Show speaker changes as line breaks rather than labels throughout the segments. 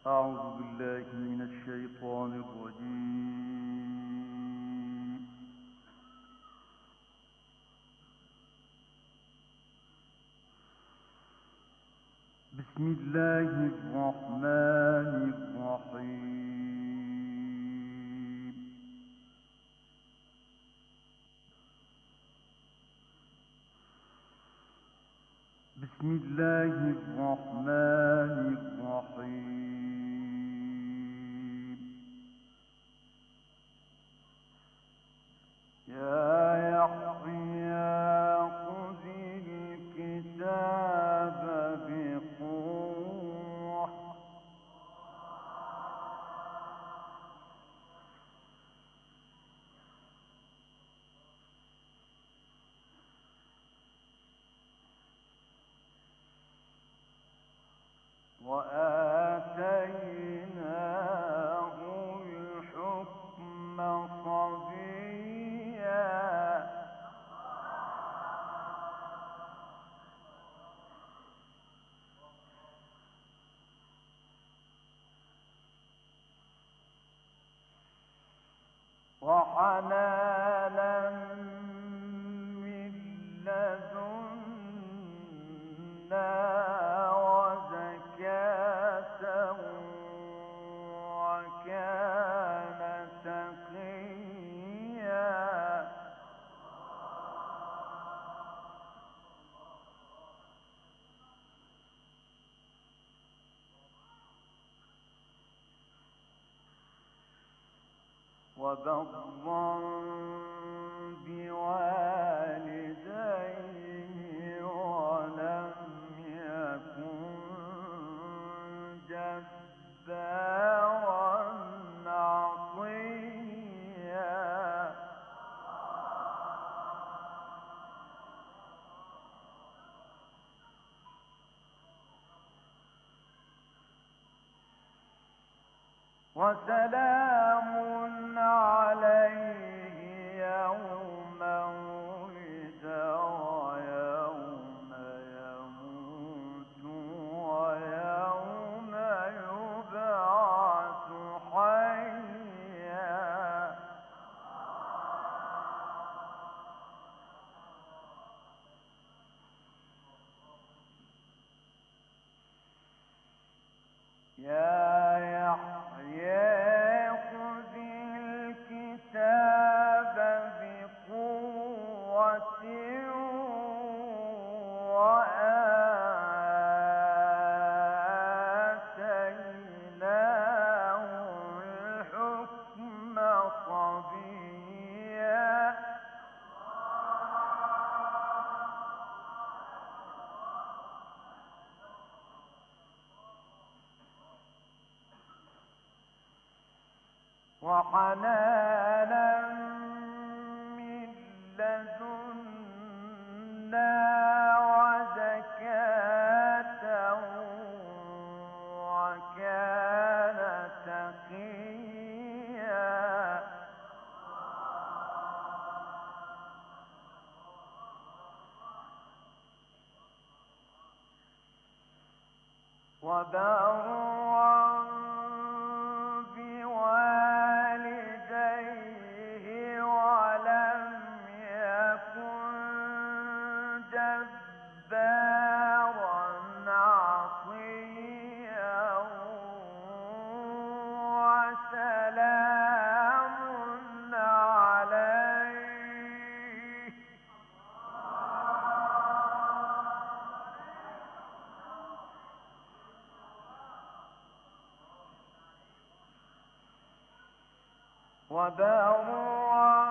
أعوذ بالله من الشيطان الرجيم. بسم الله الرحمن الرحيم. بسم الله الرحمن الرحيم. يا يحيى خذ الكتاب بقوة وآتيناه الحكم صبيا وحنانا من لدنا وزكاة وكان تقيا وبرا بوالديه ولم يكن جبارا عصيا وسلام عليه يوم ولد ويوم يموت ويوم يبعث حيا يا يحيى خذ الكتاب بقوة وآتيناه الحكم صبيا وحنانا من لدنا وزكاة وكان تقيا وبرا بوالديه ولم يكن جبارا عصيا وسلام عليه وبرا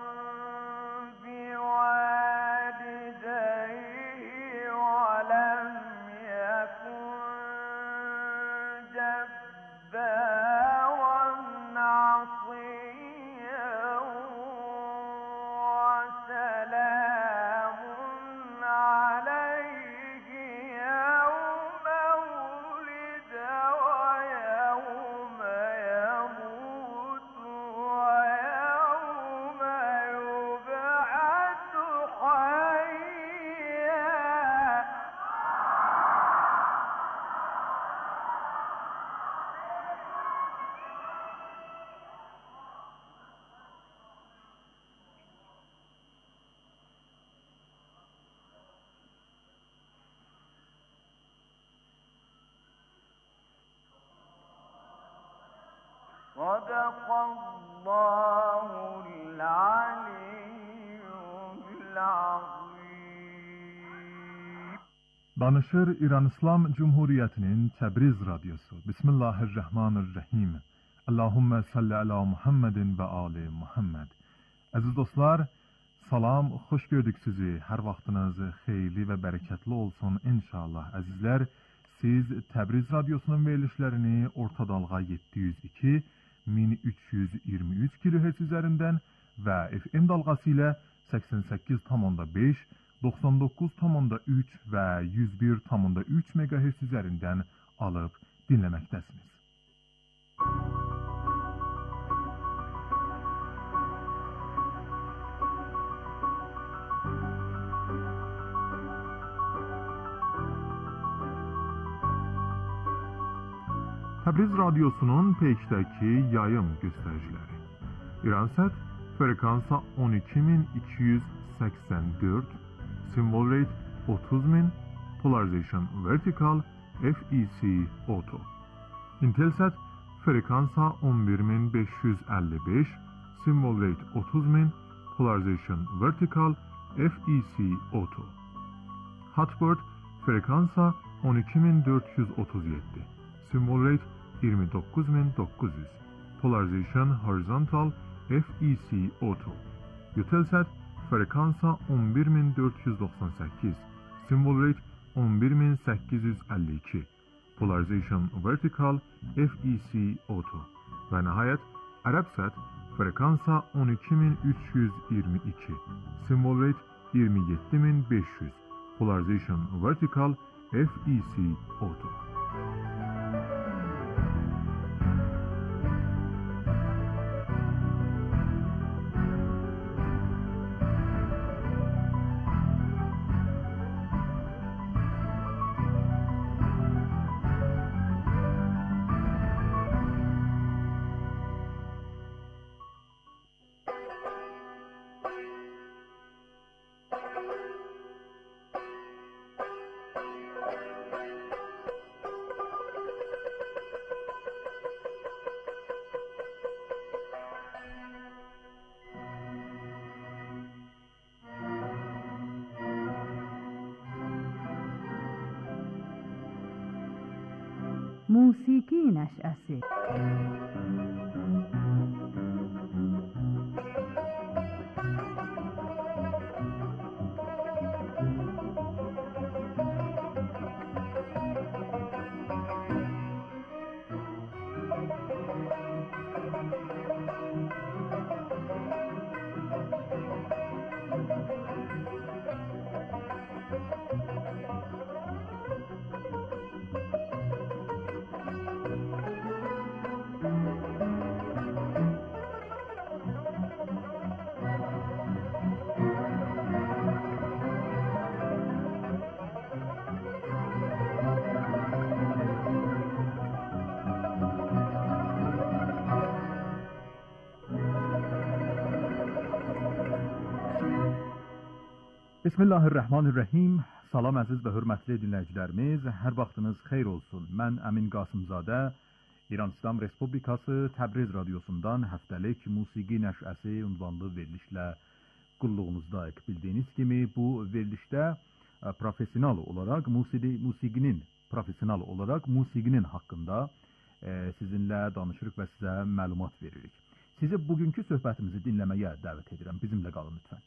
بوالديه ولم يكن جبارا عصيا وسلام عليه يوم ولد ويوم يموت ويوم صدق الله العلي العظيم.
Danışır İran İslam Cumhuriyeti'nin Təbriz Radyosu. Bismillahirrahmanirrahim. Allahümme salli ala Muhammedin ve ali Muhammed. Aziz dostlar, salam, hoş gördük sizi. Her vaxtınız xeyirli ve bereketli olsun inşallah. Azizler, siz Təbriz Radyosu'nun verilişlerini orta dalga 702 1323 kHz üzerinden ve FM dalgası ile 88,5, 99,3 ve 101,3 MHz üzerinden alıp dinlemektesiniz. Təbriz Radyosu'nun peşteki yayım göstericileri. İransat frekansa 12284, symbol rate 30.000, polarization vertical, FEC auto. Intelsat frekansa 11555, symbol rate 30.000, polarization vertical, FEC auto. Hotbird frekansa 12437, symbol rate 29900, polarization horizontal, FEC auto. Eutelsat frekansa 11498, symbol rate 11852, polarization vertical, FEC auto. Ve nihayet Arabsat frekansa 12322, symbol rate 27500, polarization vertical, FEC auto.
موسیقی نشأسی Bismillahirrahmanirrahim. Salam əziz və hörmətli dinləyicilərimiz, hər vaxtınız xeyir olsun. Mən Əmin Qasımzadə, İran İslam Respublikası Təbriz Radyosundan həftəlik musiqi nəşəsi ünvanlı verilişlə qulluğunuzdayıq. Bildiyiniz kimi bu verilişdə profesional olaraq musiqinin haqqında sizinlə danışırıq və sizə məlumat veririk. Sizi bugünkü söhbətimizi dinləməyə dəvət edirəm. Bizimlə qalın lütfən.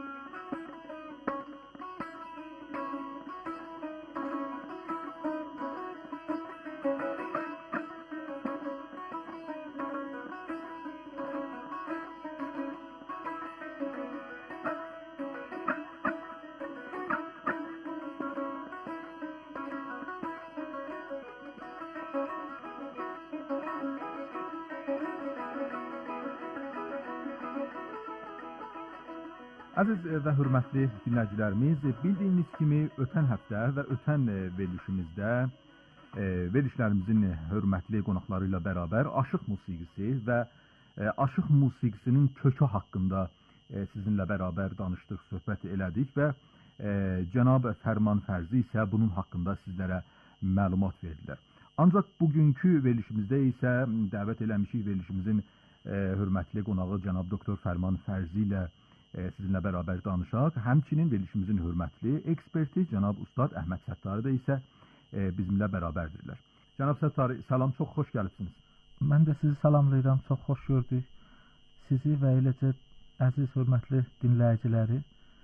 Əziz və hörmətli dinləyicilərimiz, bildiyiniz kimi ötən həftə və ötən verilişlərimizin hörmətli qonaqları ilə bərabər aşıq musiqisi və aşıq musiqisinin kökü haqqında sizinlə bərabər danışdıq, söhbət elədik və Cənab Fərman Fərzi isə bunun haqqında sizlərə məlumat verdilər. Ancaq bugünkü verilişimizdə isə dəvət eləmişik verilişimizin hörmətli qonağı cənab doktor Fərman Fərzi ilə sizinlə bərabər danışaq. Həmçinin verilişimizin hörmətli eksperti cənab Ustad Əhməd Səttari da isə bizimlə bərabərdirlər. Cənab Səttari, salam, çox xoş gəlibsiniz.
Mən də sizi salamlayıram, çox xoş gördük. Sizi və eləcə əziz, hörmətli dinləyiciləri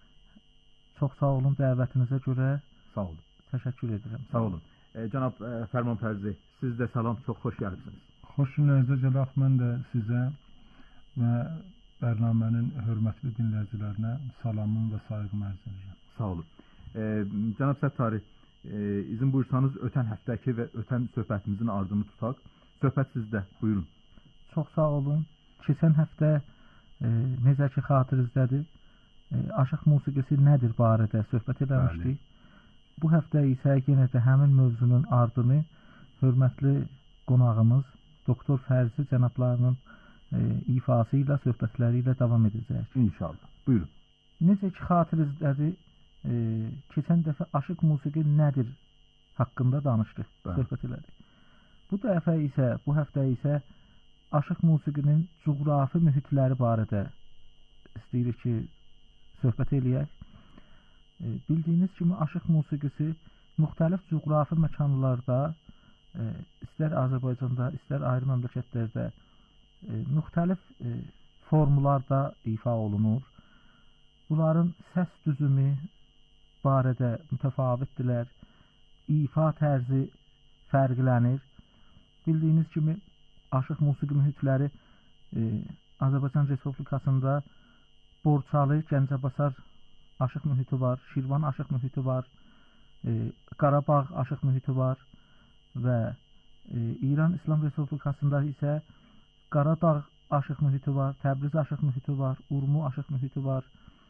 çox sağ olun dəvətinizə görə.
Sağ olun.
Təşəkkür edirəm.
Sağ olun. Cənab Fərman Fərzi, siz də salam, çox xoş gəlibsiniz.
Xoş günlərinizə gələk, mən də sizə və bərnamənin hörmətli dinləyicilərinə salamım və sayğımı ərz edirəm.
Sağ olun. Cənab Səttari, izin buyursanız ötən həftəki və ötən söhbətimizin ardını tutaq. Söhbət sizdə, buyurun.
Çox sağ olun. Keçən həftə necə ki xatırınızdadır, aşıq musiqisi nədir barədə söhbət eləmişdik. Bu həftə isə yenə də həmin mövzunun ardını hörmətli qonağımız Doktor Fərzi cənablarının ifası ilə, söhbətləri ilə davam edəcək.
İnşallah. Buyurun.
Necə ki xatırınızdadır, keçən dəfə aşıq musiqi nədir haqqında danışdıq, söhbət elədik. Bu həftə isə aşıq musiqinin coğrafi mühitləri barədə istəyirik ki, söhbət eləyək. Bildiyiniz kimi aşıq musiqisi müxtəlif coğrafi məkanlarda, istər Azərbaycanda, istər ayrı məmləkətlərdə müxtəlif formlarda ifa olunur. Bunların səs düzümü barədə mütəfavitdirlər, ifa tərzi fərqlənir. Bildiyiniz kimi aşıq musiqi mühitləri Azərbaycan Respublikasında Borçalı, Gəncəbasar aşıq mühiti var, Şirvan aşıq mühiti var, Qarabağ aşıq mühiti var və İran İslam Respublikasında isə Qaradağ aşıq mühiti var, Təbriz aşıq mühiti var, Urmu aşıq mühiti var,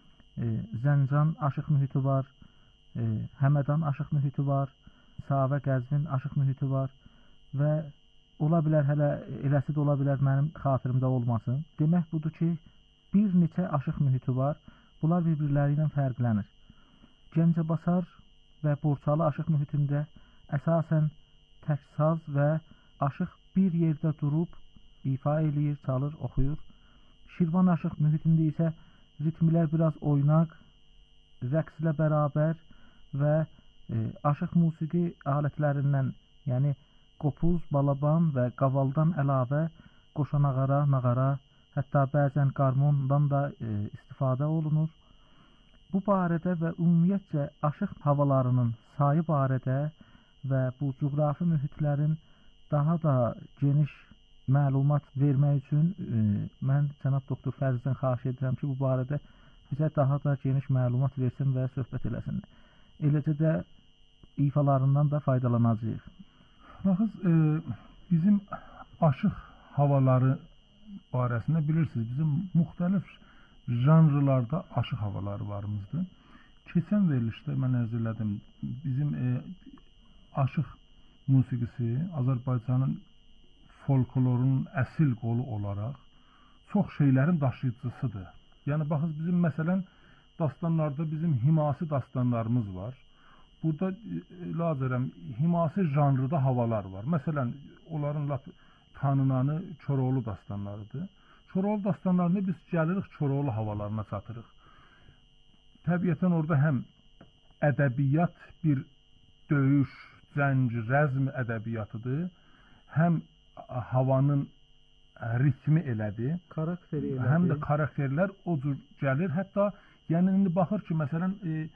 Zəncan aşıq mühiti var, Həmədan aşıq mühiti var, Savə Qəzvin aşıq mühiti var və ola bilər, hələ eləsi də ola bilər mənim xatirimdə olmasın. Demək budur ki, bir neçə aşıq mühiti var, bunlar bir-birləri ilə fərqlənir. Gəncəbasar və Borçalı aşıq mühitində əsasən tək saz və aşıq bir yerdə durub ifa eləyir, çalır, oxuyur. Şirvan aşıq mühitində isə ritmlər biraz oynaq, rəqslə bərabər və aşıq musiqi alətlərindən, yəni qopuz, balaban və qavaldan əlavə qoşanağara, nağara, hətta bəzən qarmondan da istifadə olunur. Bu barədə və ümumiyyətcə aşıq havalarının sayı barədə və bu coğrafi mühitlərin daha da geniş məlumat vermək üçün mən cənab doktor Fərzdən xahiş edirəm ki, bu barədə bizə daha da geniş məlumat versin və söhbət eləsin. Eləcə də ifalarından da faydalanacağıq.
Baxız, bizim aşıq havaları barəsində bilirsiniz, bizim müxtəlif janrlarda aşıq havaları varımızdır. Keçən verilişdə mən ərz elədim, bizim aşıq musiqisi Azərbaycanın folklorunun əsil qolu olaraq çox şeylərin daşıyıcısıdır. Yəni, baxız, bizim məsələn, dastanlarda bizim himasi dastanlarımız var. Burada lazərəm himasi janrıda havalar var. Məsələn, onların tanınanı Koroğlu dastanlarıdır. Koroğlu dastanlarını biz gəlirik Koroğlu havalarına çatırıq. Təbiətən orada həm ədəbiyyat bir döyüş, cəng, rəzm ədəbiyyatıdır, həm havanın ritmi elədir, həm də karakterlər o cür gəlir. Hətta, yəni indi baxır ki, məsələn,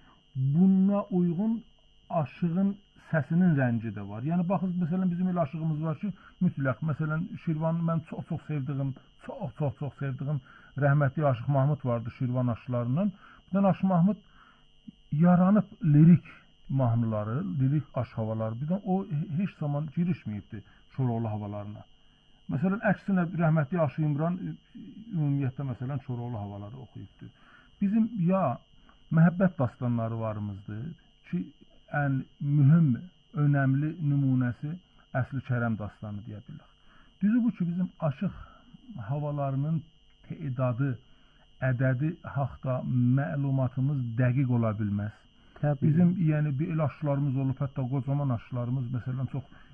buna uyğun aşığın səsinin rəngi də var. Yəni, baxız, məsələn, bizim elə aşığımız var ki, mütləq, məsələn, Şirvan mən çox sevdiyim rəhmətli Aşıq Mahmud vardı Şirvan aşılarından. Birdən Aşıq Mahmud yaranıb lirik mahnıları, lirik aşıq havaları, birdən o heç zaman girişməyibdi Koroğlu havalarına. Məsələn, əksinə rəhmətli Aşıq İmran ümumiyyətlə, məsələn, Koroğlu havaları oxuyubdur. Bizim ya məhəbbət dastanları varımızdır ki, ən mühüm, önəmli nümunəsi Əsli Kərəm dastanı deyə bilir. Düzü bu ki, bizim aşıq havalarının tedadı, ədədi haqda məlumatımız dəqiq ola bilməz. Bizim, yəni, bir el aşılarımız olub, hətta qocaman aşılarımız, məsələn, çox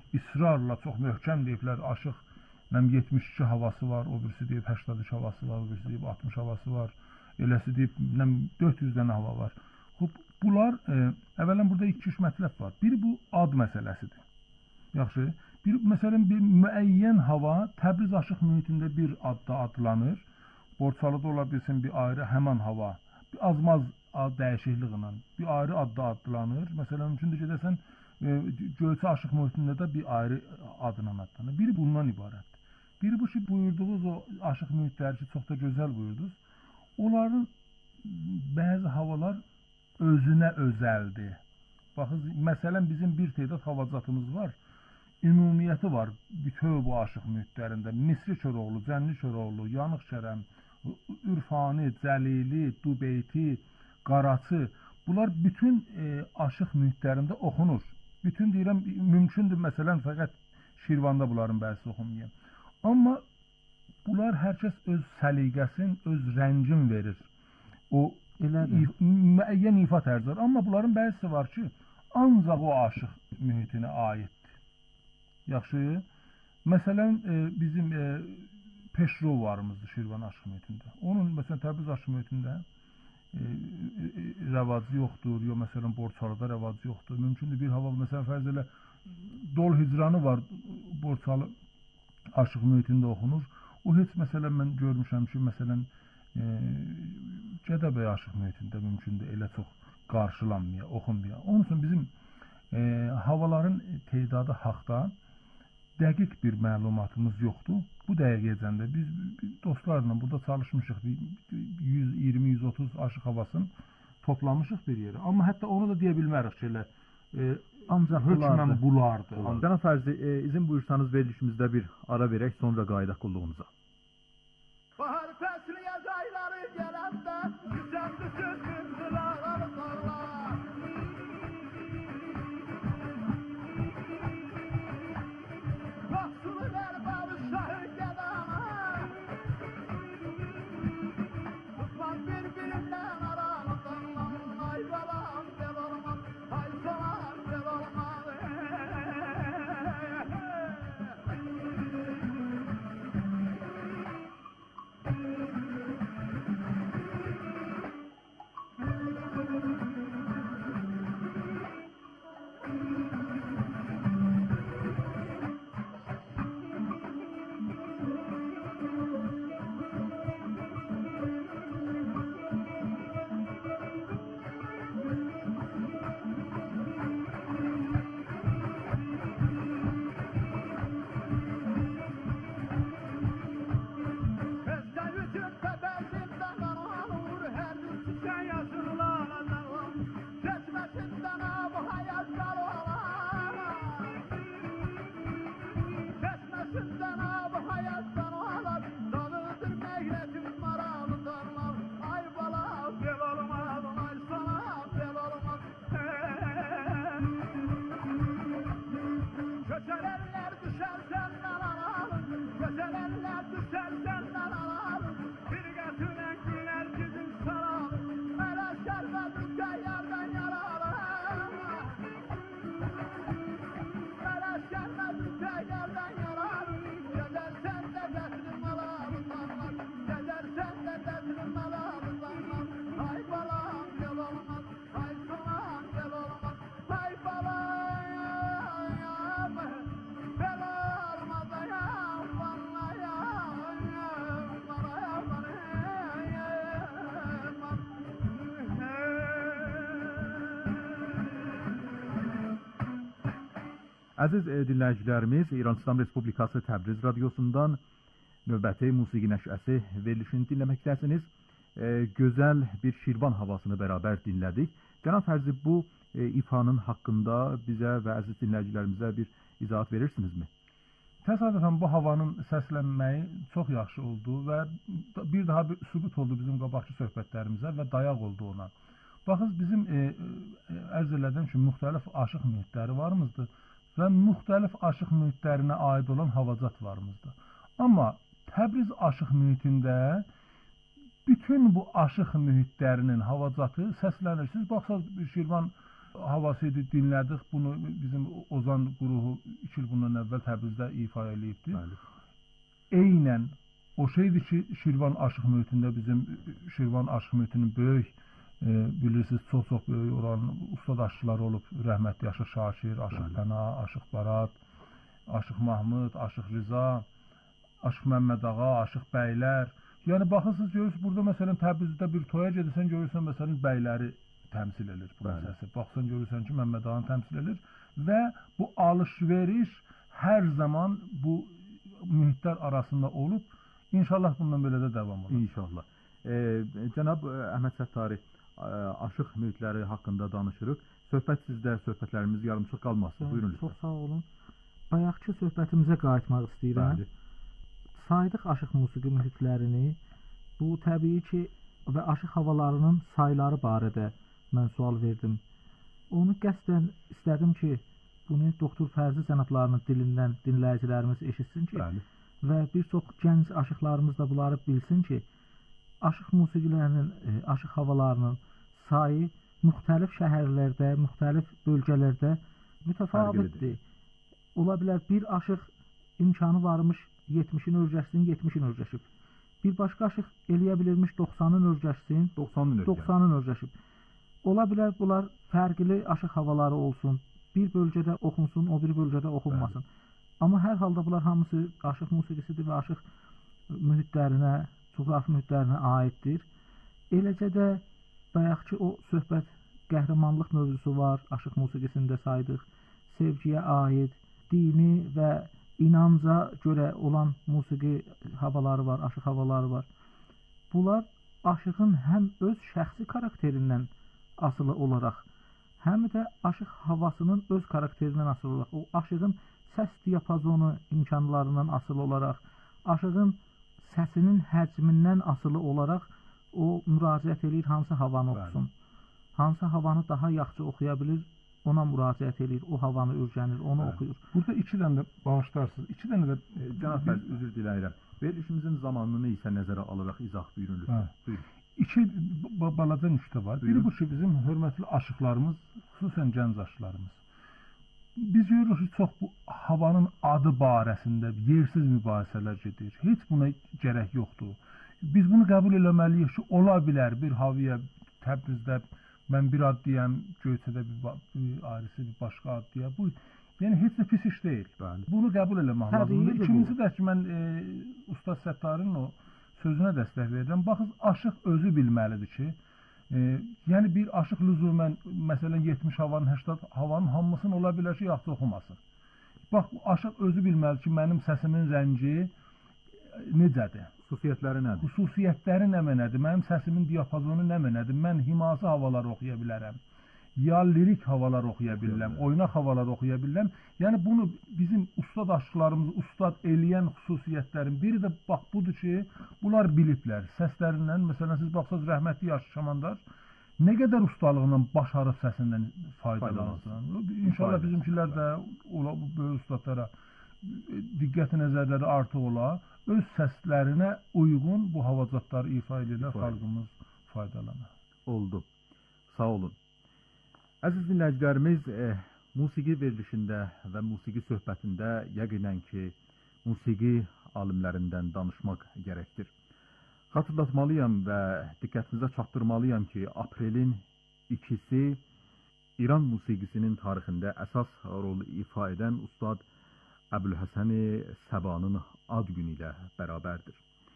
israrla çox möhkəm deyiblər, Aşıq 72 havası var, o birisi deyib 82 havası var, o birisi deyib 60 havası var, eləsi deyib 400 dənə hava var. Bunlar, əvvələn burada 2-3 mətləb var. Biri bu ad məsələsidir. Yaxşı, məsələn, bir müəyyən hava Təbriz Aşıq mühitində bir adda adlanır. Borçalıda ola bilsin bir ayrı həman hava, bir azmaz ad dəyişikliğindən bir ayrı adda adlanır. Məsələn, mümkündür gedəsən Göyçə Aşıq mühitində də bir ayrı adla adlanır. Biri bundan ibarətdir. Biri bu ki, buyurduğunuz o aşıq mühitləri ki, çox da gözəl buyurdunuz. Onların bəzi havalar özünə özəldir. Baxın, məsələn, bizim bir tədad havacatımız var. Ümumiyyəti var bütöv bu aşıq mühitlərində. Misri Köroğlu, Cənli Köroğlu, Yanıq Kərəm, Ürfani, Cəlili, Dubeyti, Qaraçı. Bunlar bütün aşıq mühitlərində oxunur. Bütün deyirəm, mümkündür, məsələn, fəqət Şirvanda bunların bəzisi oxunmayın. Amma bunlar hər kəs öz səliqəsin, öz rəngin verir. O müəyyən ifa tərzi var. Amma bunların bəzisi var ki, ancaq o aşıq mühitinə aiddir. Yaxşı. Məsələn, bizim Peşrov varımızdır Şirvan aşıq mühitində. Onun, məsələn, Təbriz aşıq mühitində rəvacı yoxdur, ya məsələn Borçalıda rəvacı yoxdur. Mümkündür bir hava, məsələn, fərz elə Dol Hicranı var, Borçalı aşıq mühitində oxunur. O heç məsələn mən görmüşəm ki, məsələn Gədəbəy aşıq mühitində mümkündür elə çox qarşılanmaya, oxunmaya. Onun üçün bizim havaların tedadı haqda dəqiq bir məlumatımız yoxdur. Bu dəqiqəcəndə biz dostlarla burada çalışmışıq, 120-130 aşıq havasını toplamışıq bir yerə. Amma hətta onu da deyə bilmərik ki, elə
ancaq
hökmən bulardı.
Cənab Fərzi, izin buyursanız verilişimizdə bir ara verək, sonra qayıdaq qulluğumuza.
Bahar fəsli yaz ayları gələndə güzəl düşür qırlar dağlar. Vaxtını ver bağışları gələnə. Tutmaz bir-birindən aralıqdan. Ay balam del olmaz, ay salam del olmaz.
Əziz dinləyicilərimiz, İran İslam Respublikası Təbriz Radiosundan növbəti musiqi nəşəsi verilişini dinləməkdəsiniz. Gözəl bir Şirvan havasını bərabər dinlədik. Cənab Fərzi, bu ifanın haqqında bizə və əziz dinləyicilərimizə bir izahat verirsinizmi?
Təsadüfən bu havanın səslənməyi çox yaxşı oldu və bir daha bir sübut oldu bizim qabaqçı söhbətlərimizə və dayaq oldu ona. Baxın, bizim ərz elədiyim ki, müxtəlif aşıq mühitləri varımızdır və müxtəlif aşıq mühitlərinə aid olan havacat varımızdır. Amma Təbriz aşıq mühitində bütün bu aşıq mühitlərinin havacatı səslənir. Siz baxsaq Şirvan havası idi, dinlədik. Bunu bizim Ozan qrupu 2 il bundan əvvəl Təbrizdə ifa eləyibdi.
Bəli.
Eynən o şeydir ki, Şirvan aşıq mühitində bizim Şirvan aşıq mühitinin böyük bilirsiniz, çox böyük olan ustad aşıqları olub. Rəhmətli Aşıq Şakir, Aşıq Pəna, Aşıq Barat, Aşıq Mahmud, Aşıq Rıza, Aşıq Məmməd Ağa, Aşıq Bəylər. Yəni baxırsınız, görürsünüz, burada məsələn Təbrizdə bir toya gedirsən, görürsən məsələn bəyləri təmsil edir bu səsi. Baxsan görürsən ki, Məmməd Ağanı təmsil edir və bu alış-veriş hər zaman bu mühitlər arasında olub. İnşallah bundan belə də davam olur.
İnşallah. Cənab Əhməd Səttari, aşıq mühitləri haqqında danışırıq. Söhbət sizdə, söhbətlərimiz yarımçıq qalmasın. Buyurun lütfen.
Çox sağ olun. Bayaqki söhbətimizə qayıtmaq istəyirəm.
Bəli.
Saydıq aşıq musiqi mühitlərini. Bu təbii ki, və aşıq havalarının sayları barədə mən sual verdim. Onu qəsdən istədim ki, bunu Doktor Fərzi cənablarının dilindən dinləyicilərimiz eşitsin ki,
Bəli.
və bir çox gənc aşıqlarımız da bunları bilsin ki, aşıq musiqilərinin, aşıq havalarının sayı müxtəlif şəhərlərdə, müxtəlif bölgələrdə mütəfavitdir. Ola bilər bir aşıq imkanı varmış 70-in örgəşsin, 70-in örgəşib. Bir başqa aşıq eləyə bilirmiş 90-ın örgəşsin, 90-ın örgəşib. Ola bilər bunlar fərqli aşıq havaları olsun. Bir bölgədə oxunsun, o bir bölgədə oxunmasın. Amma hər halda bunlar hamısı aşıq musiqisidir və aşıq mühitlərinə, coğrafi mühitlərinə aiddir. Eləcə də bayaqki o söhbət qəhrəmanlıq mövzusu var, aşıq musiqisində saydıq. Sevgiyə aid, dini və inanca görə olan musiqi havaları var, aşıq havaları var. Bunlar aşığın həm öz şəxsi karakterindən asılı olaraq, həm də aşıq havasının öz karakterindən asılı olaraq, o aşığın səs diapazonu imkanlarından asılı olaraq, aşığın səsinin həcmindən asılı olaraq o müraciət edir hansı havanı oxusun. Hansı havanı daha yaxşı oxuya bilir, ona müraciət edir, o havanı öyrənir, onu oxuyur.
Burada 2 dənə də bağışlarsınız. 2 dənə də
Cənab Fərz, üzr diləyirəm. Verilişimizin zamanını isə nəzərə alaraq izah buyurun lütfen. Buyurun.
2 balaca nüktə var. Biri bu ki, bizim hörmətli aşıqlarımız, xüsusən gənc aşıqlarımız. Biz görürük ki, çox bu havanın adı barəsində yersiz mübahisələr gedir. Heç buna gərək yoxdur. Biz bunu qəbul eləməliyik ki, ola bilər bir havaya Təbrizdə mən bir ad deyəm, Göyçədə bir ayrısı, bir başqa ad deyəm. Bu, yəni heç də pis iş deyil.
Bəli.
Bunu qəbul eləmək lazımdır. İkincisi də ki, mən Ustad Səttarın o sözünə dəstək verirəm. Baxın, aşıq özü bilməlidir ki, yəni bir aşıq lüzumən, məsələn 70 havanın, 80 havanın hamısını ola bilər ki, yaxşı oxumasın. Bax, aşıq özü bilməlidir ki, mənim səsimin rəngi necədir?
Xüsusiyyətləri nədir?
Xüsusiyyətləri nə mənədir? Mənim səsimin diapazonu nə mənədir? Mən himası havalar oxuya bilərəm. Ya lirik havalar oxuya bilirəm, oynaq havalar oxuya bilirəm. Yəni bunu bizim ustad aşıqlarımız, ustad eləyən xüsusiyyətlərin biri də bax budur ki, bunlar biliblər. Səslərindən, məsələn siz baxsınız rəhmətli Yaşlı Şamandar nə qədər ustalığıyla başarıb səsindən faydalansın. İnşallah bizimkilər də bu böyük ustadlara diqqət nəzərləri artıq ola, öz səslərinə uyğun bu havacatları ifa edirlər, xalqımız faydalanır.
Oldu. Sağ olun. Əziz dinləyicilərimiz, musiqi verilişində və musiqi söhbətində yəqinən ki, musiqi alimlərindən danışmaq gərəkdir. Xatırlatmalıyam və diqqətinizə çatdırmalıyam ki, aprelin 2-si İran musiqisinin tarixində əsas rol ifa edən Ustad Əbülhəsən-i Səbanın ad günü ilə bərabərdir.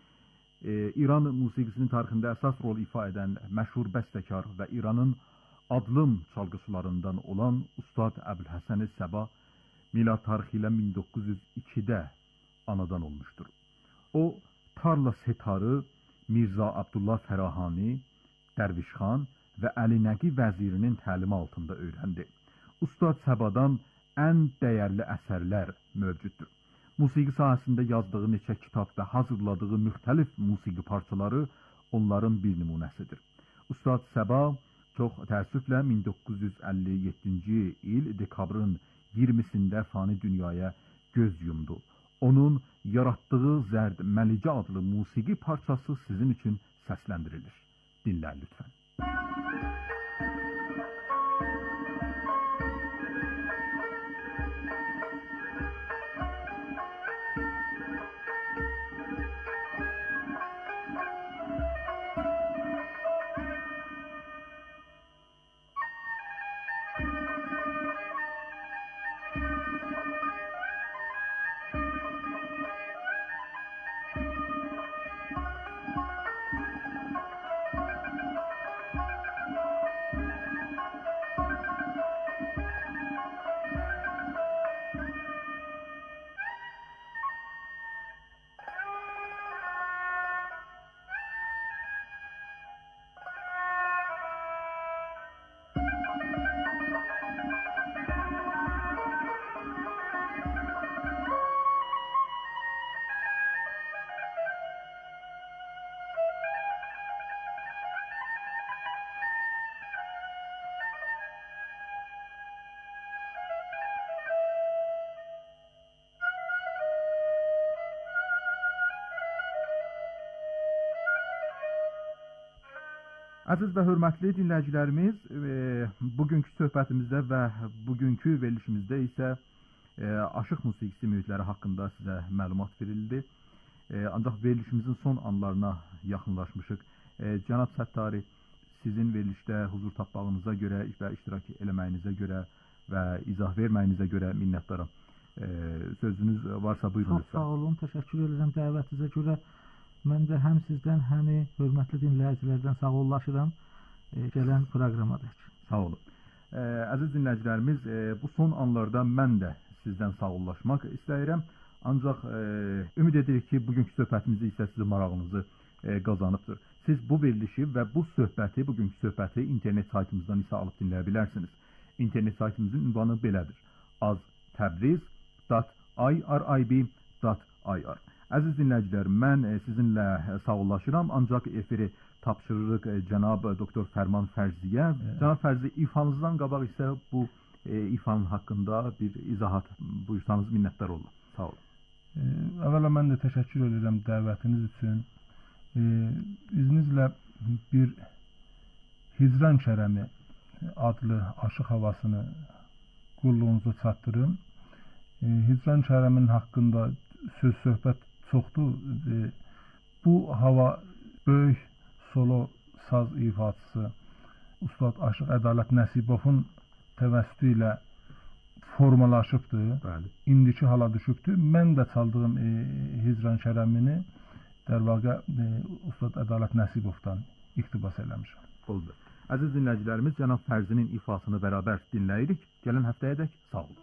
İran musiqisinin tarixində əsas rol ifa edən məşhur bəstəkar və İranın adlım çalgıçılarından olan Ustad Əbülhəsən-i Səba milad tarixi ilə 1902-də anadan olmuşdur. O, tarla setarı Mirza Abdullah Fərahani, Dərvişxan və Əli Nəqi vəzirinin təlimi altında öyrəndi. Ustad Səbadan ən dəyərli əsərlər mövcuddur. Musiqi sahəsində yazdığı neçə kitab və hazırladığı müxtəlif musiqi parçaları onların bir nümunəsidir. Ustad Səba çox təəssüflə 1957-ci il dekabrın 20-sində fani dünyaya göz yumdu. Onun yaratdığı Zərd Məlicə adlı musiqi parçası sizin üçün səsləndirilir. Dinlər lütfən. Əziz və hörmətli dinləyicilərimiz, bugünkü söhbətimizdə və bugünkü verilişimizdə isə aşıq musiqisi mühitləri haqqında sizə məlumat verildi. Ancaq verilişimizin son anlarına yaxınlaşmışıq. Cənab Səttari, sizin verilişdə huzur tapmağınıza görə və iştirak eləməyinizə görə və izah verməyinizə görə minnətdaram. Sözünüz varsa buyurun lütfən.
Çox sağ olun, təşəkkür edirəm dəvətinizə görə. Mən də həm sizdən, həm hörmətli dinləyicilərdən sağollaşıram gələn proqramadakı.
Sağ olun. Əziz dinləyicilərimiz, bu son anlarda mən də sizdən sağollaşmaq istəyirəm. Ancaq ümid edirik ki, bugünkü söhbətimiz isə sizin marağınızı qazanıbdır. Siz bu verilişi və bu söhbəti, bugünkü söhbəti internet saytımızdan isə alıb dinləyə bilərsiniz. İnternet saytımızın ünvanı belədir: aztəbriz.irib.ir. Əziz dinləyicilər, mən sizinlə sağollaşıram, ancaq efiri tapşırırıq cənab doktor Fərman Fərziyə. Cənab Fərzi, ifanızdan qabaq isə bu ifan haqqında bir izahat buyursanız minnətdar olun. Sağ olun.
Əvvəla mən də təşəkkür edirəm dəvətiniz üçün. İzninizlə bir Hicran Kərəmi adlı aşıq havasını qulluğunuza çatdırım. Hicran Kərəmin haqqında söz-söhbət çoxdur. Bu hava böyük solo saz ifaçısı Ustad Aşıq Ədalət Nəsibovun təvəssütü ilə formalaşıbdır.
Bəli.
İndiki hala düşübdür. Mən də çaldığım Hicran Kərəmini dərvaqa Ustad Ədalət Nəsibovdan iqtibas eləmişəm.
Oldu. Əziz dinləyicilərimiz, cənab Fərzinin ifasını bərabər dinləyirik. Gələn həftəyədək sağ olun.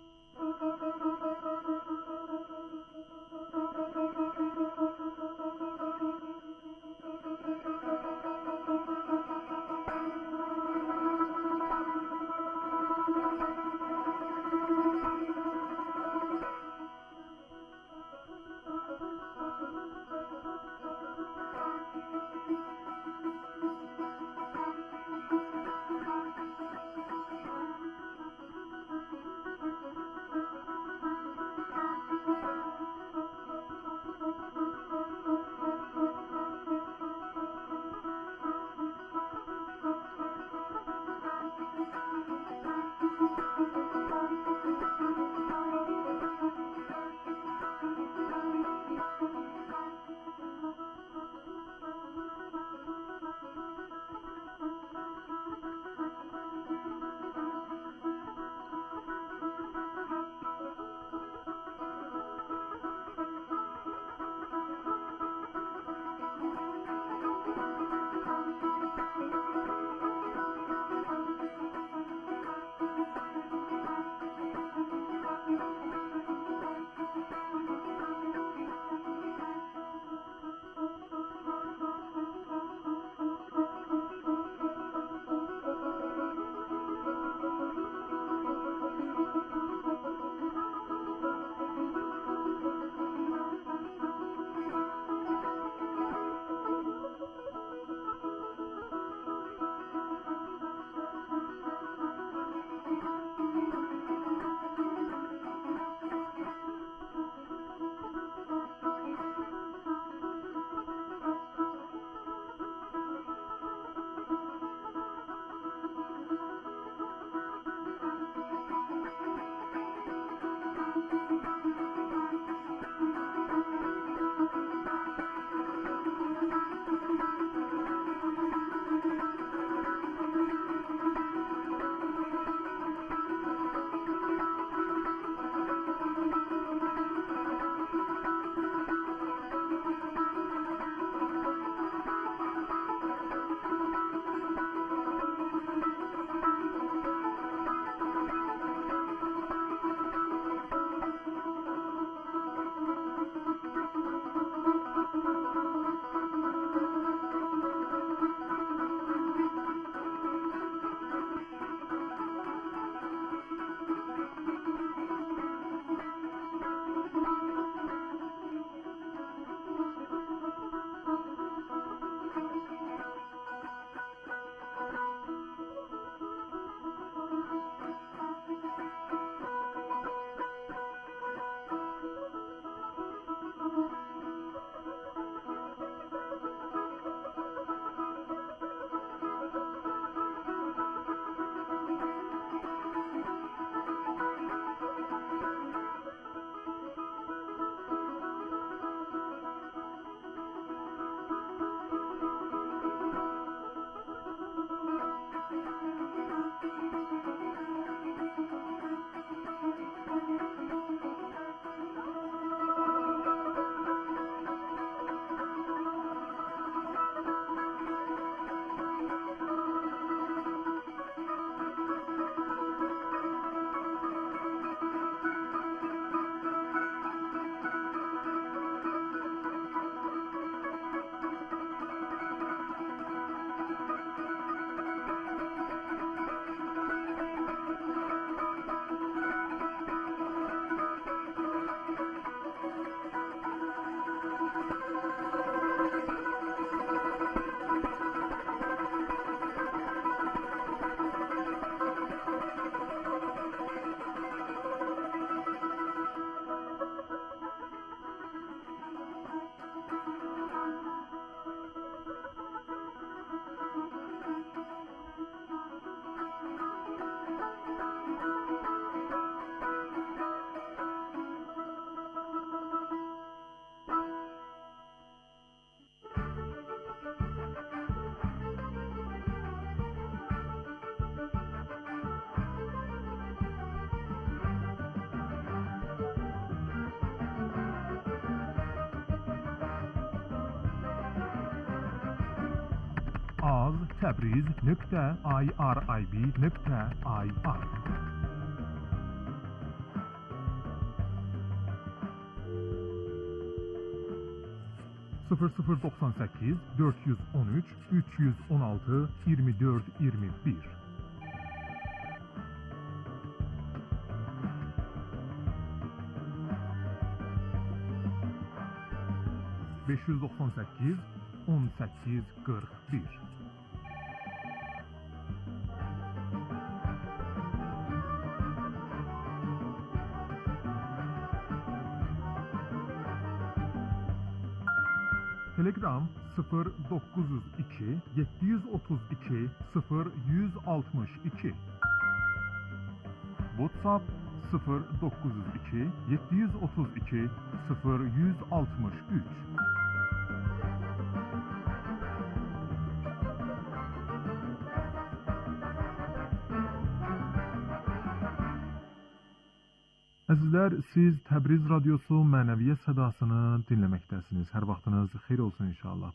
az.tabriz.irib.ir 0098 413 316 24 21 598 18 41 Telegram 0902 732 0162 WhatsApp 0902 732 0163 Əzizlər, siz Təbriz Radyosu mənəviyyə sədasını dinləməkdəsiniz. Hər vaxtınız xeyir olsun inşallah.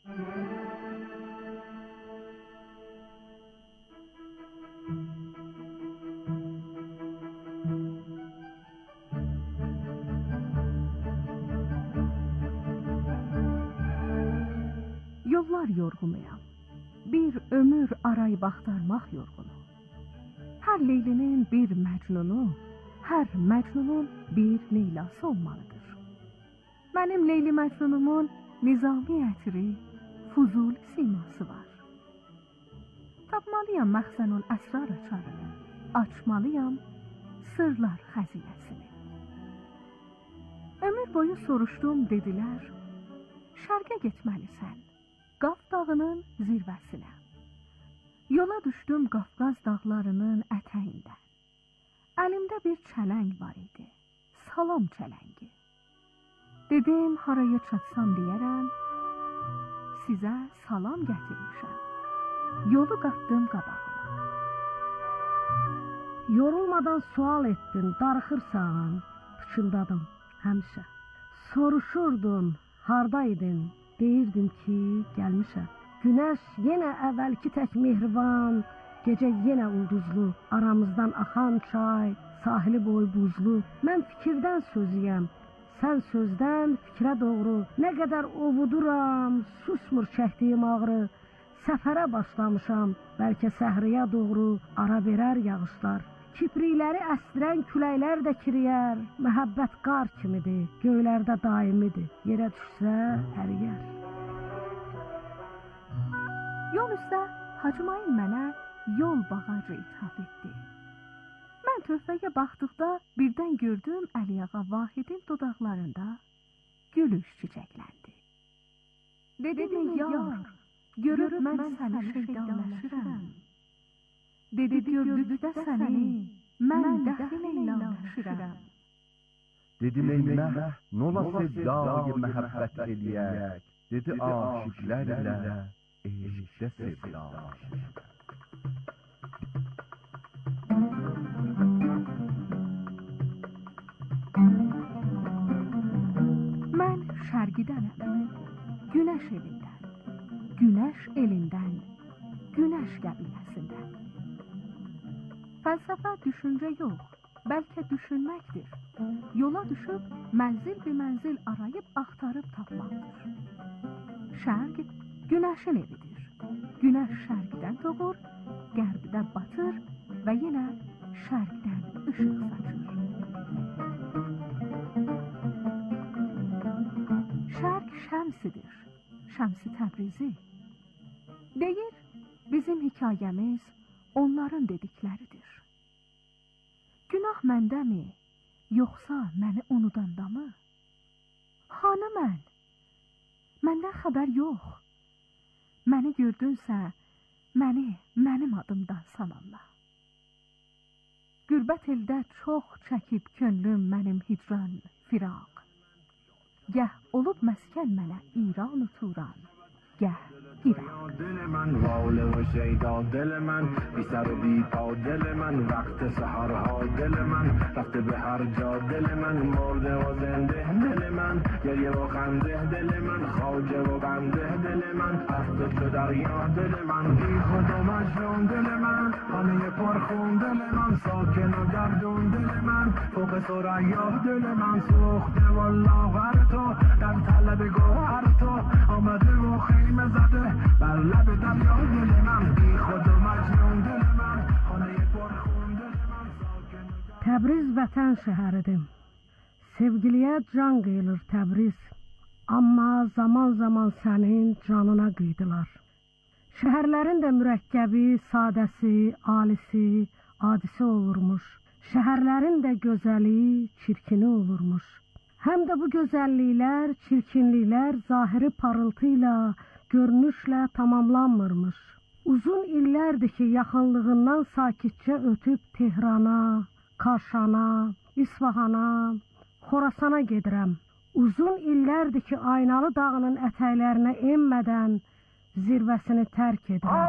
Yollar yorğunuyam. Bir ömür arayıb axtarmaq yorğunu. Hər Leylinin bir Məcnunu, hər Məcnunun bir Leylası olmalıdır. Mənim Leyli Məcnunumun nizami ətri, Fuzul siması var. Tapmalıyam məxzənun əsrar açarını, açmalıyam sırlar xəzinəsini. Ömür boyu soruşdum, dedilər, şərqə getməlisən, Qaf dağının zirvəsinə. Yola düşdüm Qafqaz dağlarının ətəyindən. Əlimdə bir çələng var idi, salam çələngi. Dedim, haraya çatsam deyərəm, sizə salam gətirmişəm. Yolu qatdım qabağıma.
Yorulmadan sual etdin, darıxırsan, pıçıldadım həmişə. Soruşurdun, hardaydın, deyirdim ki, gəlmişəm. Günəş yenə əvvəlki tək mehriban, gecə yenə ulduzlu, aramızdan axan çay, sahili boyu buzlu. Mən fikirdən sözüyəm, sən sözdən fikrə doğru. Nə qədər ovuduram, susmur çəkdiyim ağrı. Səfərə başlamışam, bəlkə səhriyə doğru ara verər yağışlar. Kiprikləri əstirən küləklər də kiriyər. Məhəbbət qar kimidir, göylərdə daimidir. Yerə düşsə əriyər.
Yol üstə Hacımayın mənə yol bağacı ithaf etdi. Mən töhfəyə baxdıqda birdən gördüm Əliağa Vahidin dodaqlarında gülüş çiçəkləndi. Dedim, yar, görüb mən səni şeydanlaşıram. Dedi, gördükdə səni mən dəxil eylanlaşıram.
Dedim, ey məhv, nola sevdayı məhəbbət eləyək. Dedi, aşıqlərlə eşqdə sevdalaşır.
Mən şərqidənəm, günəş evindən, günəş elindən, günəş qəbiləsindən. Fəlsəfə düşüncə yox, bəlkə düşünməkdir. Yola düşüb mənzil bir mənzil arayıb axtarıb tapmaqdır. Şərq günəşin evidir. Günəş şərqdən doğur, qərbdən batır və yenə şərqdən ışıq saçır. Şərq şəmsidir, Şəmsi Təbrizi. Deyir, bizim hekayəmiz onların dedikləridir. Günah məndəmi, yoxsa məni unudandamı? Hanı mən? Məndən xəbər yox. Məni gördünsə, mənim adımdan salamla. Qürbət eldə çox çəkib könlüm mənim hicran, firaq. Gəh olub məskən mənə İran-ı Turan, gəh گیرم.
دل من واله و شیدا دل من بی سر و بی پا دل من وقت سحرها دل من رفته به هر جا دل من مرده و زنده دل من گریه و خنده دل من خواجه و بنده دل من پست تو دریا دل من بی خود و مجنون دل من خانه پرخون دل من ساکن و گردون دل من فوق ثریا دل من سوخته و لاغر تو در طلب گوهر تو آمده و خیمه زده بر لب دریا دل من بی خود و مجنون دل من خانه پرخون دل من ساکن.
Təbriz vətən şəhəridir. Sevgiliyə can qıyılır Təbriz. Amma zaman-zaman sənin canına qıydılar. Şəhərlərin də mürəkkəbi, sadəsi, alisi, adisi olurmuş. Şəhərlərin də gözəli, çirkini olurmuş. Həm də bu gözəlliklər, çirkinliklər zahiri parıltıyla, görünüşlə tamamlanmırmış. Uzun illərdir ki, yaxınlığından sakitcə ötüb Tehrana, Kaşana, İsfahana, Xorasana gedirəm. Uzun illərdir ki, Aynalı dağının ətəklərinə enmədən zirvəsini tərk edirəm.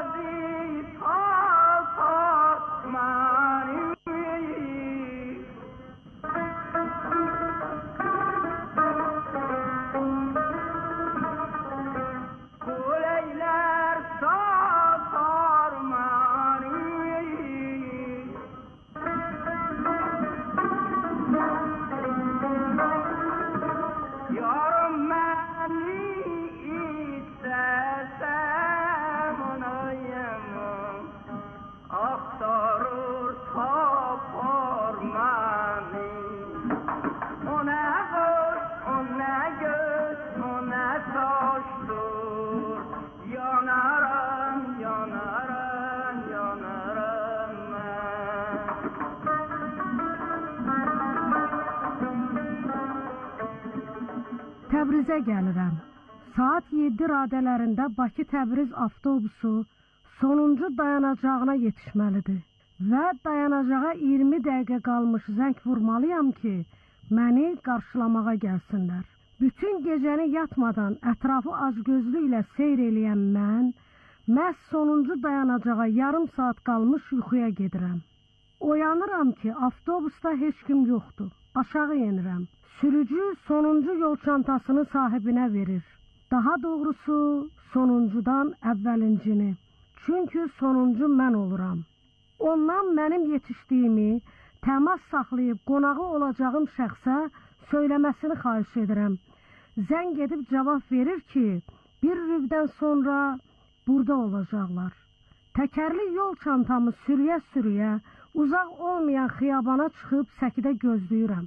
Təbrizə gəlirəm. Saat 7 radələrində Bakı-Təbriz avtobusu sonuncu dayanacağına yetişməlidir və dayanacağa 20 dəqiqə qalmış zəng vurmalıyam ki, məni qarşılamağa gəlsinlər. Bütün gecəni yatmadan ətrafı acgözlü ilə seyr eləyən mən, məhz sonuncu dayanacağa yarım saat qalmış yuxuya gedirəm. Oyanıram ki, avtobusda heç kim yoxdur. Aşağı yenirəm. Sürücü sonuncu yol çantasını sahibinə verir. Daha doğrusu sonuncudan əvvəlincini. Çünki sonuncu mən oluram. Ondan mənim yetişdiyimi, təmas saxlayıb qonağı olacağım şəxsə söyləməsini xahiş edirəm. Zəng edib cavab verir ki, bir rübdən sonra burada olacaqlar. Təkərli yol çantamı sürüyə-sürüyə uzaq olmayan xiyabana çıxıb səkidə gözləyirəm.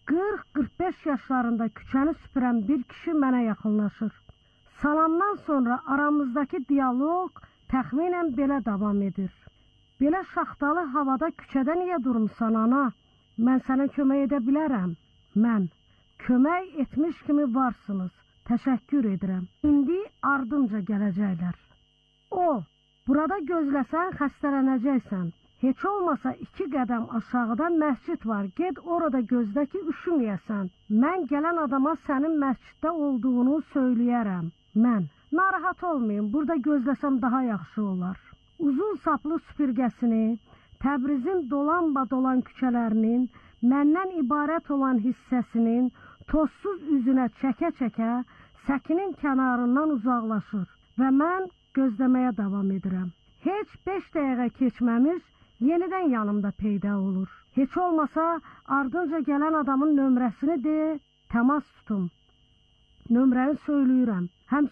40-45 yaşlarında küçəni süpürən bir kişi mənə yaxınlaşır. Salamdan sonra aramızdakı diyaloq təxminən belə davam edir. Belə şaxtalı havada küçədə niyə durmuşsan ana? Mən sənə kömək edə bilərəm. Mən. Kömək etmiş kimi varsınız. Təşəkkür edirəm. İndi ardımca gələcəklər. O, burada gözləsən xəstələnəcəksən. Heç olmasa 2 qədəm aşağıda məscid var. Ged orada gözlə ki, üşüməyəsən. Mən gələn adama sənin məsciddə olduğunu söyləyərəm. Mən. Narahat olmayın, burada gözləsəm daha yaxşı olar. Uzun saplı süpürgəsini, Təbrizin dolan-badolan küçələrinin, məndən ibarət olan hissəsinin tozsuz üzünə çəkə-çəkə səkinin kənarından uzaqlaşır və mən gözləməyə davam edirəm. Heç 5 dəqiqə keçməmiş yenidən yanımda peyda olur. Heç olmasa ardınca gələn adamın nömrəsini de, təmas tutum. Nömrəni söyləyirəm. Həm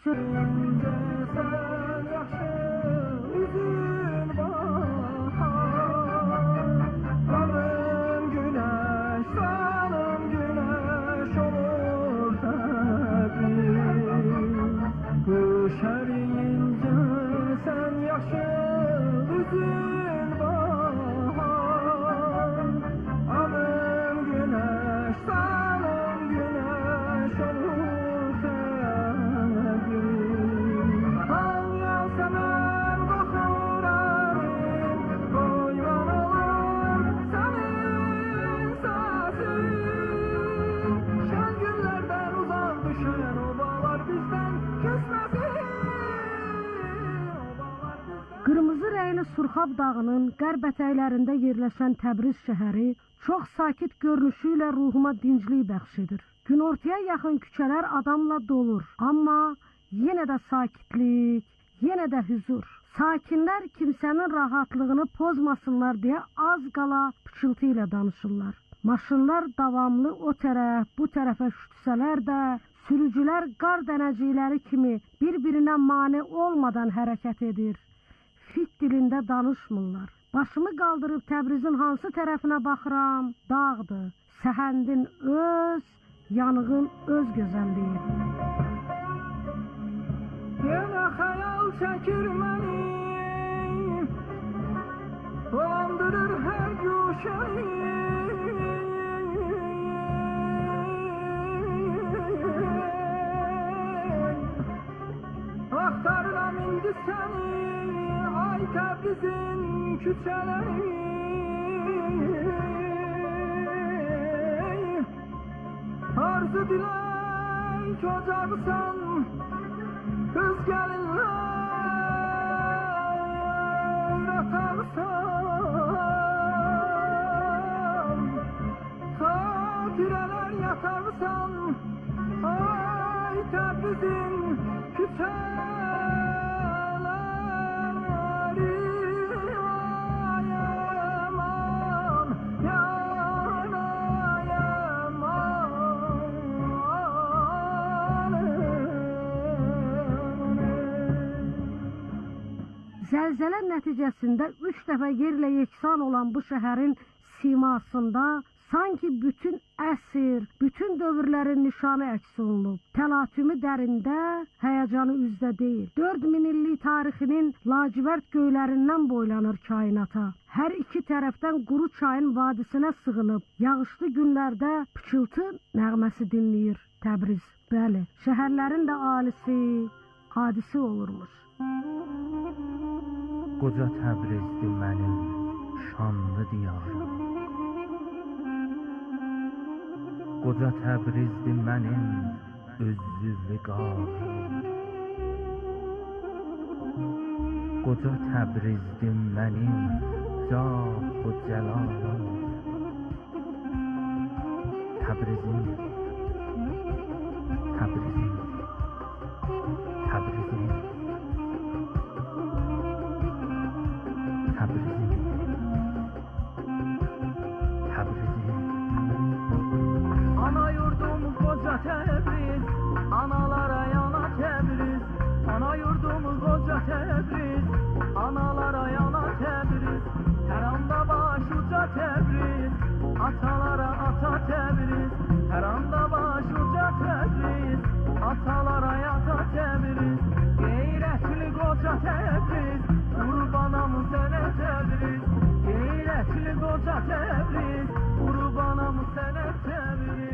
ətəyli Surxab dağının qərb ətəklərində yerləşən Təbriz şəhəri çox sakit görünüşü ilə ruhuma dinclik bəxş edir. Günortaya yaxın küçələr adamla dolur, amma yenə də sakitlik, yenə də huzur. Sakinlər kimsənin rahatlığını pozmasınlar deyə az qala pıçıltı ilə danışırlar. Maşınlar davamlı o tərəf, bu tərəfə şütsələr də, sürücülər qar dənəcikləri kimi bir-birinə mane olmadan hərəkət edir. Fit dilində danışmırlar. Başımı qaldırıb Təbrizin hansı tərəfinə baxıram? Dağdır, səhəndin öz, yanığın öz gözəlliyi.
Yenə xəyal çəkir məni, dolandırır hər güşəni. Axtarıram indi səni, ay Təbrizin küçələri. Arzu dilək ocaqsan, qız gəlinlər ataqsan, xatirələr yataqsan, ay Təbrizin küçələri.
Zəlzələ nəticəsində 3 dəfə yerlə yeksan olan bu şəhərin simasında sanki bütün əsr, bütün dövrlərin nişanı əks olunub. Təlatümü dərində, həyəcanı üzdə deyil. 4000 illik tarixinin lacivərd göylərindən boylanır kainata. Hər iki tərəfdən quru çayın vadisinə sığınıb, yağışlı günlərdə pıçıltı nəğməsi dinləyir Təbriz. Bəli, şəhərlərin də alisi, hadisi olurmuş.
Qoca Təbrizdir mənim şanlı diyarım. Qoca Təbrizdir mənim özü vüqarım. Qoca Təbrizdir mənim cah و cəlalım. Təbrizim, Təbrizim, Təbrizim.
Ana yurdum qoca Təbriz, analara yana Təbriz. Ana yurdum qoca Təbriz, analara yana Təbriz. Hər anda baş uca Təbriz, atalara ata Təbriz. Hər anda baş uca Təbriz, atalara yata Təbriz. Qeyrətli qoca Təbriz, qurbanam sənə Təbriz. Qeyrətli qoca Təbriz, qurbanam sənə Təbriz.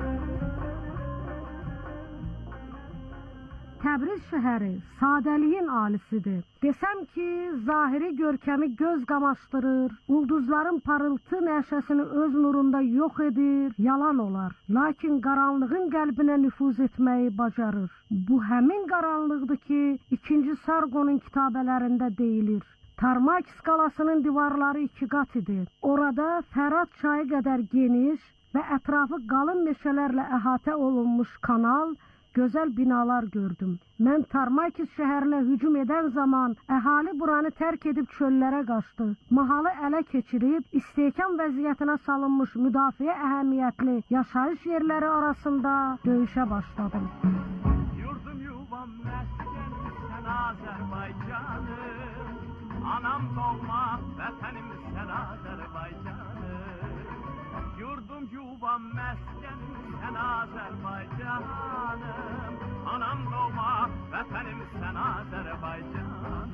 Təbriz şəhəri sadəliyin alisidir. Desəm ki, zahiri görkəmi göz qamaşdırır, ulduzların parıltı nəşəsini öz nurunda yox edir, yalan olar. Lakin qaranlığın qəlbinə nüfuz etməyi bacarır. Bu həmin qaranlıqdır ki, 2-ci Sargonun kitabələrində deyilir. Tarmakis qalasının divarları 2 qat idi. Orada Fərat çayı qədər geniş və ətrafı qalın meşələrlə əhatə olunmuş kanal, gözəl binalar gördüm. Mən Tarmakis şəhərinə hücum edən zaman əhali buranı tərk edib çöllərə qaçdı. Mahalı ələ keçirib, istehkam vəziyyətinə salınmış müdafiə əhəmiyyətli yaşayış yerləri arasında döyüşə başladım.
Yurdum yuvam məskənim sən Azərbaycanım. Anam doğma vətənim sən Azərbaycanım. Yurdum yuvam məskənim sən Azərbaycanım. Anam doğma vətənim sən Azərbaycanım.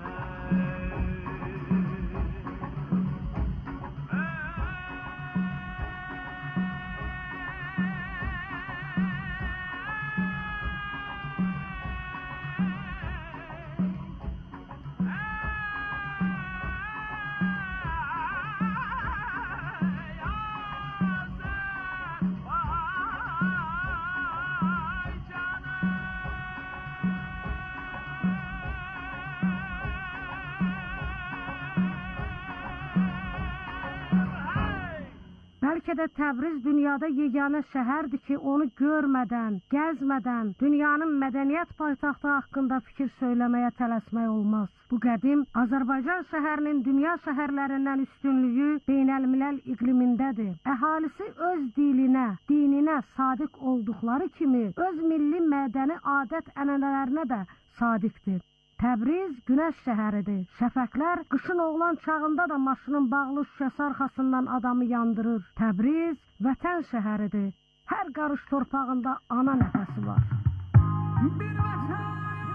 Bəlkə də Təbriz dünyada yeganə şəhərdir ki, onu görmədən, gəzmədən dünyanın mədəniyyət paytaxtı haqqında fikir söyləməyə tələsmək olmaz. Bu qədim Azərbaycan şəhərinin dünya şəhərlərindən üstünlüyü beynəlmiləl iqlimindədir. Əhalisi öz dilinə, dininə sadiq olduqları kimi öz milli mədəni adət-ənənələrinə də sadiqdir. Təbriz günəş şəhəridir. Şəfəqlər qışın oğlan çağında da maşının bağlı şüşəsi arxasından adamı yandırır. Təbriz vətən şəhəridir. Hər qarış torpağında ana nəfəsi var. Bir vətən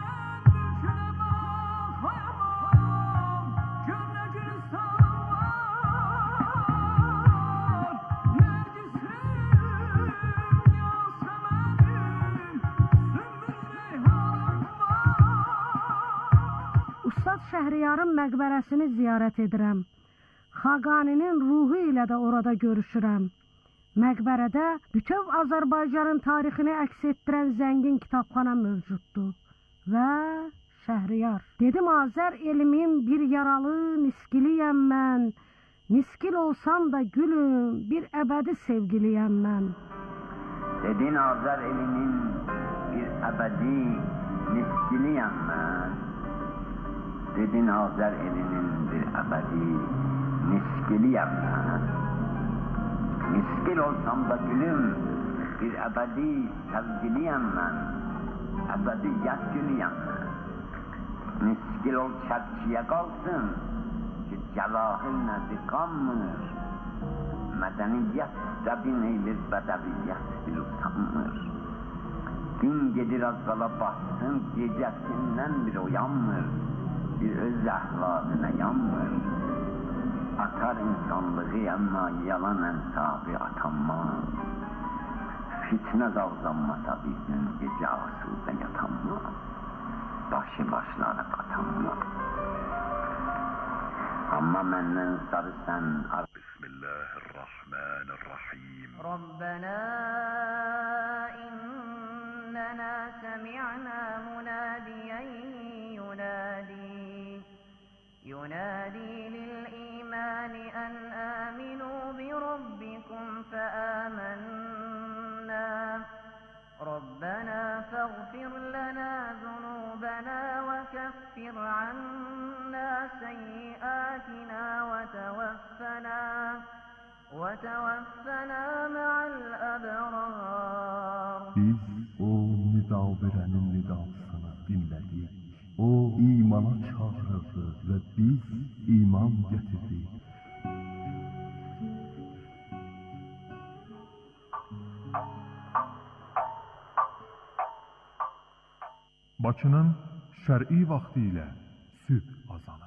Ustad Şəhriyarın məqbərəsini ziyarət edirəm. Xaqaninin ruhu ilə də orada görüşürəm. Məqbərədə bütöv Azərbaycanın tarixini əks etdirən zəngin kitabxana mövcuddur. Və Şəhriyar. Dedim Azər elimin bir yaralı niskiliyəm mən. Niskil olsam da gülüm, bir əbədi sevgiliyəm mən.
Dedin Azər elimin bir əbədi niskiliyəm mən. Dedin Azər elinin bir əbədi niskiliyəm mən. Niskil olsam da gülüm, bir əbədi sevgiliyəm mən. Əbədiyyət gülüyəm mən. Niskil ol çərçiyə qalsın ki, cəlahil nədir qanmır. Mədəniyyət dəbin eylir, bədəviyyət bil usanmır. Gün gedir az qala batsın, gecəsindən bir oyanmır. Bir öz əhvalına yanmır. Atar insanlığı amma yalan ənsabı atanmaz. Fitnə zavzanmasa bizim gecə asudə yatanmaz. Başı başları qatanmaz. Amma məndən sarı sən Bismillahirrahmanirrahim.
Rabbena innena semi'na munadiyen ينادي للإيمان أن آمنوا بربكم فآمنا ربنا فاغفر لنا ذنوبنا وكفر عنا سيئاتنا وتوفنا مع الأبرار.
Biz o nida verənin nidasını dinlədik. O imana çağırırdı və biz iman gətirdik.
Bakının şər'i vaxtı ilə sübh azanı.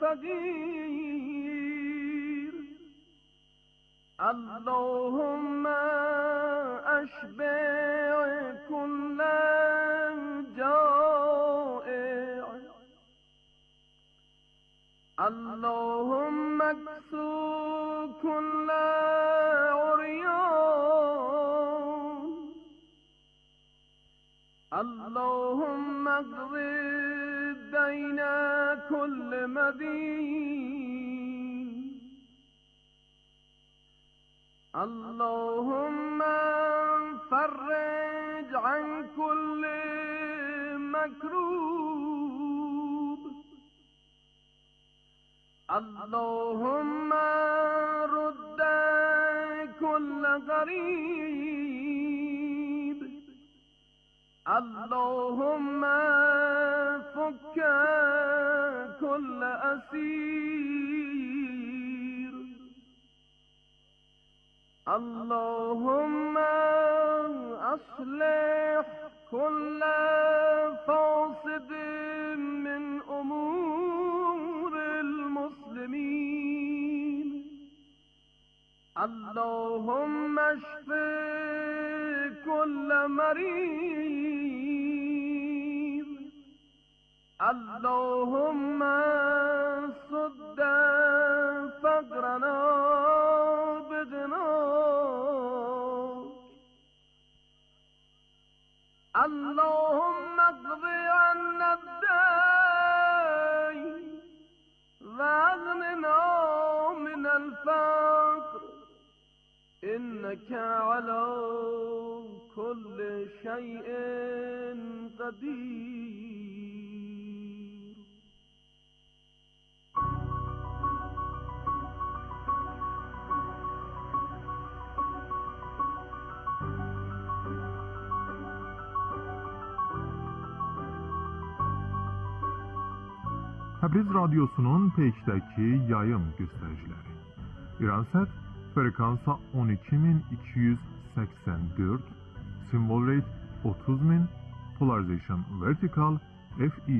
فقير اللهم أشبع كل جائع اللهم اكسو كل عريان اللهم اقض دين كل مدين اللهم فرج عن كل مكروب اللهم رد كل غريب اللهم فك كل أسير اللهم أصلح كل فاسد من أمور المسلمين اللهم اشف كل مريض اللهم سد فقرنا بغناك اللهم اقض عنا الدين واغننا من الفقر إنك على كل شيء قدير.
Təbriz Radyosu'nun Peyk'dəki yayım göstəriciləri. İransət frekansa 12284, simvol rate 30000, polarization vertical, FE